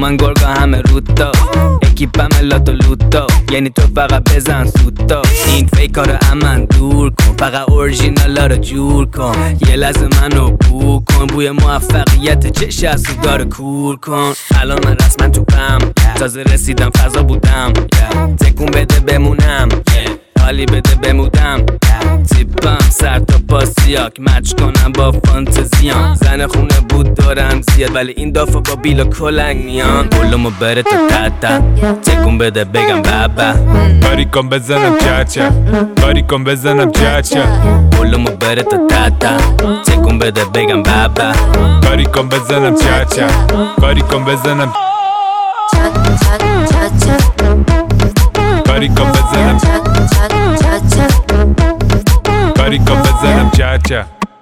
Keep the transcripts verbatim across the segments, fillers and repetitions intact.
من گرگا همه روتا اکیپم لاتو لوتا یعنی تو فقط بزن سوتا این فیکارو امن دور کن فقط اورژینالا رو جور کن یه لحظه منو بو کن بوی موفقیت چش از تو داره کور کن الان من رسما تو پم تازه رسیدم فضا بودم تکون بده بمونم حالی بده بمودم تیپم سر تا پاسیاک مچ کنم با فانتزیام زن خونه بود دارم زیاد ولی این دافا با بیلا کلنگ میان بلومو بره تا تتا تکون بده بگم بابا کاری کن بزنم چاچا کاری کن بزنم چاچا بلومو بره تا تتا تکون بده بگم بابا کاری کن بزنم چاچا کاری کن بزنم کاری کن بزنم کاری کن بزنم چاچا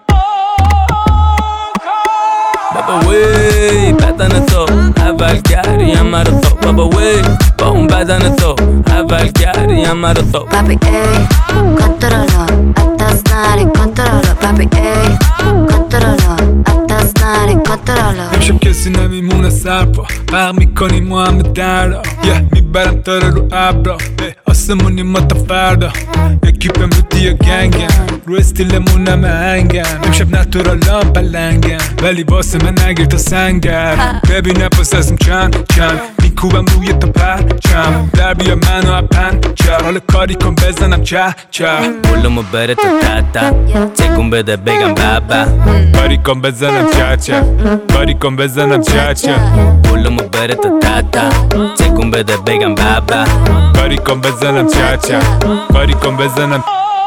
بابا وی بدن تو اول کردیم مرا تو بابا وی با اون بدن تو اول کردیم مرا تو papi ey controlo hasta snare controlo papi ey controlo hasta snare controlo امشب کسی نمیمونه سرپا برق میکنیم ما همه دردا یه میبرم تاره رو ابرا آسمونی ما تا فردا اکیپم رو دیا گنگم رو استیلمون همه هنگم امشب نتورالام پلنگم ولی واسه من نگیر تا سنگر ببینم پس ازم چند چند میکوبم روی تا پرچم در بیا منو اپن چر حال کاری کن بزنم چه چه بلومو بره تا تتا تکون بده بگم بابا کاری کن بزنم چه چه کاری کن بزنم چه چه بلومو بره تا تتا تکون بده بگم بابا کاری کن بزنم چه چه کاری کن بزنم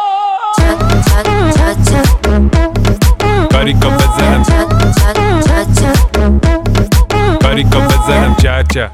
کاری کن بزنم کاری کن بزنم چه چه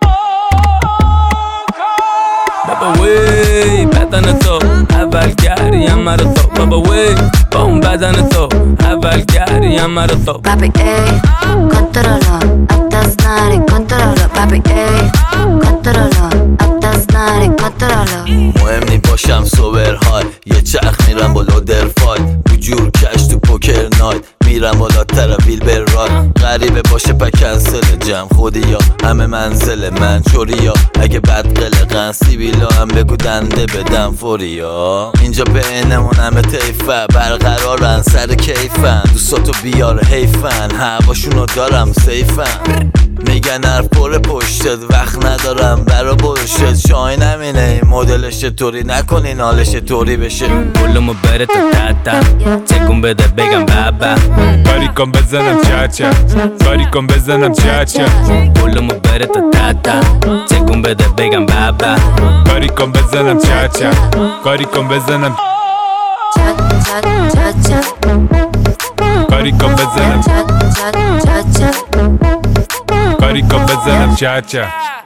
بابا وی بدن تو اول کردیم مرا تو بابا وی با اون بدن تو اول کردیم مرا تو papi ey controlo hasta snare controlo papi ey controlo hasta snare controlo مهم نی باشم سوبر های یه چرخ میرم بالا در فایت تو جور کش تو پوکر نایت میرم بالا تر ویل بر رای غریبه باشه پا کنسل جمع خودی یا همه منزل من چوری یا اگه بد قلقن سیبیلا هم بگو دنده بدم فوری یا اینجا بینمون همه تیفه برقرارن سر کیفن دوستاتو بیار حیفن هواشونو دارم سیفن میگن حرف پر پشتت وقت ندارم برا بلشت شای نمینه این مدلش چطوری نکنین حالش طوری بشه بلومو بره تا تتا تکون بده بگم بابا کاری کن بزنم چه چه کاری کن بزنم چه چه بلومو بره تا تتا تکون بده بگم بابا کاری کن بزنم چه چه کاری کن بزنم کاری کن بزنم کاری کن بزنم چه چه